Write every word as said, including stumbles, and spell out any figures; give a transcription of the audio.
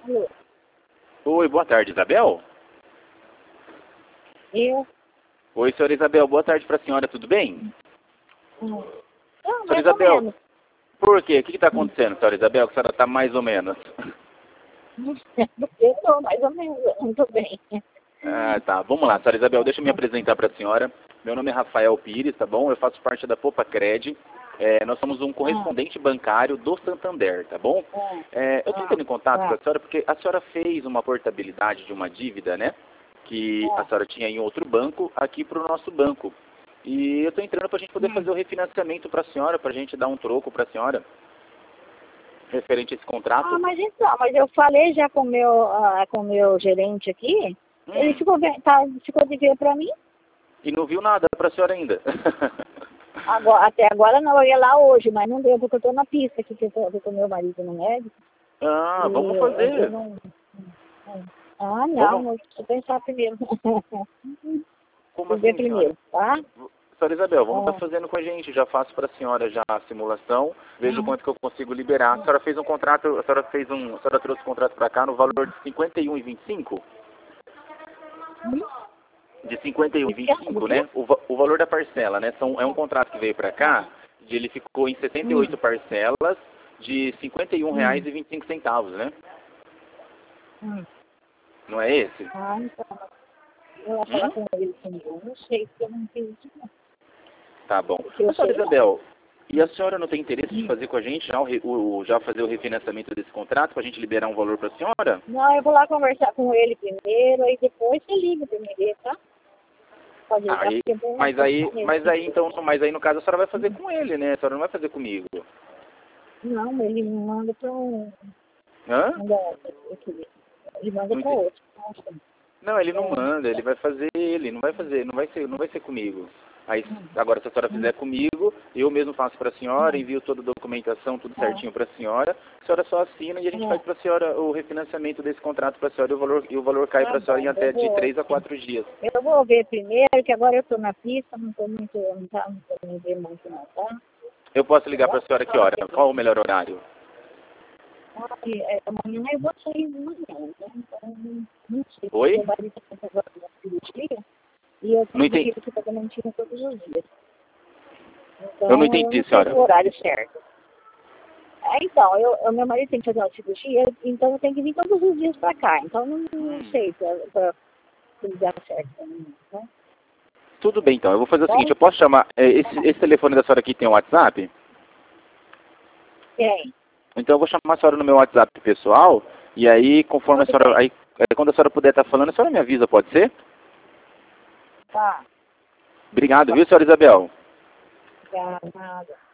Oi, boa tarde, Isabel. Eu? Oi, senhora Isabel, boa tarde para a senhora, tudo bem? Hum. Não, Senhora mais Isabel, ou menos. por quê? O que está acontecendo, senhora Isabel, que a senhora está mais ou menos? Eu estou mais ou menos, muito bem. Ah, tá. Vamos lá, senhora Isabel, deixa eu me apresentar para a senhora. Meu nome é Rafael Pires, tá bom? Eu faço parte da Popa Cred. É, nós somos um correspondente bancário do Santander, tá bom? É, eu estou entrando em contato com a senhora porque a senhora fez uma portabilidade de uma dívida, né? Que a senhora tinha em outro banco, aqui para o nosso banco. E eu estou entrando para a gente poder fazer o refinanciamento para a senhora, para a gente dar um troco para a senhora, referente a esse contrato. Ah, mas então, mas eu falei já com o meu, ah, com o meu gerente aqui, Hum. ele ficou, ve- tá, ficou de ver para mim. E não viu nada para a senhora ainda. Agora, até agora não, eu ia lá hoje, mas não deu, porque eu estou na pista aqui, que eu tô, com o meu marido no médico. Ah, E vamos eu- eu fazer. não- Ah, não, Vamos. vou deixa eu pensar primeiro. Como Vou ver assim, senhora? primeiro, tá? Senhora Isabel, vamos estar Ah. fazendo com a gente. Já faço para a senhora já a simulação, vejo Hum. quanto que eu consigo liberar. A senhora fez um contrato, a senhora fez um, a senhora trouxe o contrato para cá no valor de cinquenta e um e vinte e cinco? Hum? De cinquenta e um e vinte e cinco, né? O, va- o valor da parcela, né? São, é um contrato que veio para cá, de, ele ficou em sessenta e oito Hum. parcelas de cinquenta e um reais Hum. e vinte e cinco centavos, né? Hum. Não é esse? Ah, então. Eu ia falar Hum? com ele também. Não sei se eu não fiz isso, não. Tá bom. Porque eu A senhora sei, não. Isabel, e a senhora não tem interesse de fazer com a gente já, o, re- o- já fazer o refinanciamento desse contrato para a gente liberar um valor para a senhora? Não, eu vou lá conversar com ele primeiro, aí depois você liga primeiro, tá? Pode ligar, Aí, porque eu vou mas aí, conversar mas mesmo. aí então, mas aí no caso a senhora vai fazer com ele, né? A senhora não vai fazer comigo. Não, ele me manda para um... Hã? Manda, ele manda Não para entendi. outro. Nossa. Não, ele não É. manda, ele vai fazer ele, não vai fazer, não vai ser, não vai ser comigo. Aí, Hum. agora, se a senhora Hum. fizer comigo, eu mesmo faço para a senhora, Hum. envio toda a documentação, tudo É. certinho para a senhora, a senhora só assina e a gente É. faz para a senhora o refinanciamento desse contrato para a senhora e o valor, e o valor cai Tá para a senhora bom, em eu até de vou... três a quatro dias. Eu vou ver primeiro, que agora eu estou na pista, não estou muito... Não tá, não tô me ver muito, não, tá? Eu posso Tá ligar para bom? a senhora que hora? Qual o melhor horário? Ai, é, amanhã eu vou sair de manhã, né? Então, não sei, porque Oi? meu marido está agora na cirurgia e eu Não tenho que entendi. ir aqui para Clementina todos os dias. Eu não Então, eu entendi, não sei senhora. o horário certo. É, então, eu, o meu marido tem que fazer uma cirurgia, então eu tenho que vir todos os dias para cá. Então, não, não sei para se dar certo pra mim, né? Tudo bem, então. Eu vou fazer o Bom, seguinte, eu posso chamar... é, esse, esse telefone da senhora aqui tem um WhatsApp? tem. Então eu vou chamar a senhora no meu WhatsApp pessoal, e aí, conforme a Tudo senhora... bem. Aí, é, quando a senhora puder estar falando, a senhora me avisa, pode ser? Tá. Obrigado, viu, senhora Isabel? Tá, nada.